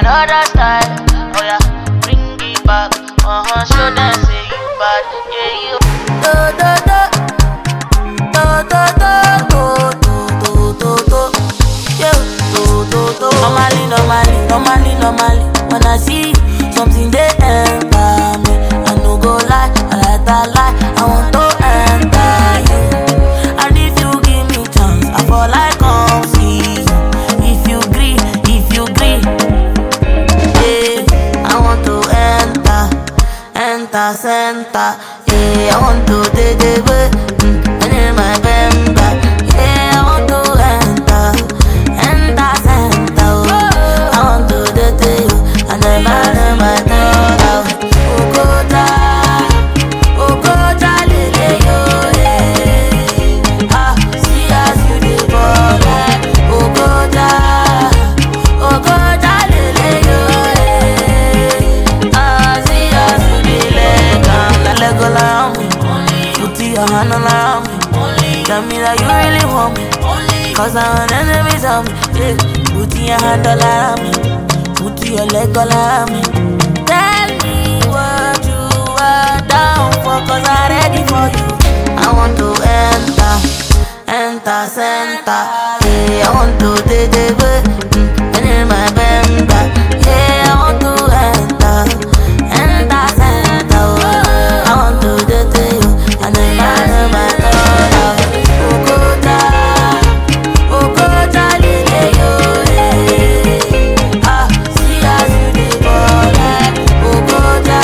another style. Oh yeah, bring it back. Show them say you bad. Yeah, you. Do do do, do do do, do do do, yeah, do do do. Normally, normally, normally, normally. When I see you, something they enter me. I no go lie, I like that lie. I want to enter you. And if you give me chance, I fall like come see you. If you gree, yeah, I want to enter center. Yeah, I want to take the way, and in my bemba. Yeah, I want to enter center. Oh, I want to take you, and then my door. Ogoja, lele yo, yeah. Ah, see as you dey ball, Ogoja, lele yo, yeah. Ah, see as you dey leg around me, put your hand around me. Tell me that you really want me, cause I'm an enemy of me. Yeah. Put your hand all around me, put your leg all around me. Tell me what you are down for, cause I'm ready for you. I want to enter center. Yeah, I want to take the way, and in my bemba. Yeah, I want to enter center. Oh, I want to take you, and then my door. Ogoja, lele yo, yeah. Ah, see as you dey ball, Ogoja,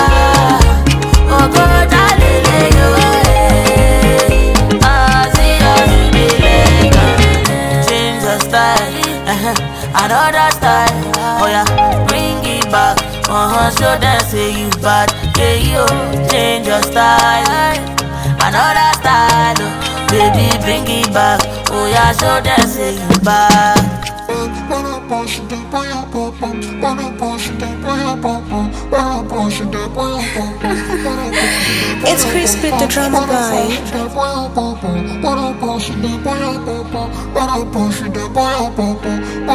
lele yo, yeah. Ah, see as you dey leg. Change your style, another style. Oh yeah, bring it back. Show them say you bad. Yeah, yo, change your style, another style. Oh, baby, bring it back. Oh yeah, show them say you bad. It's Crispy the drama guy.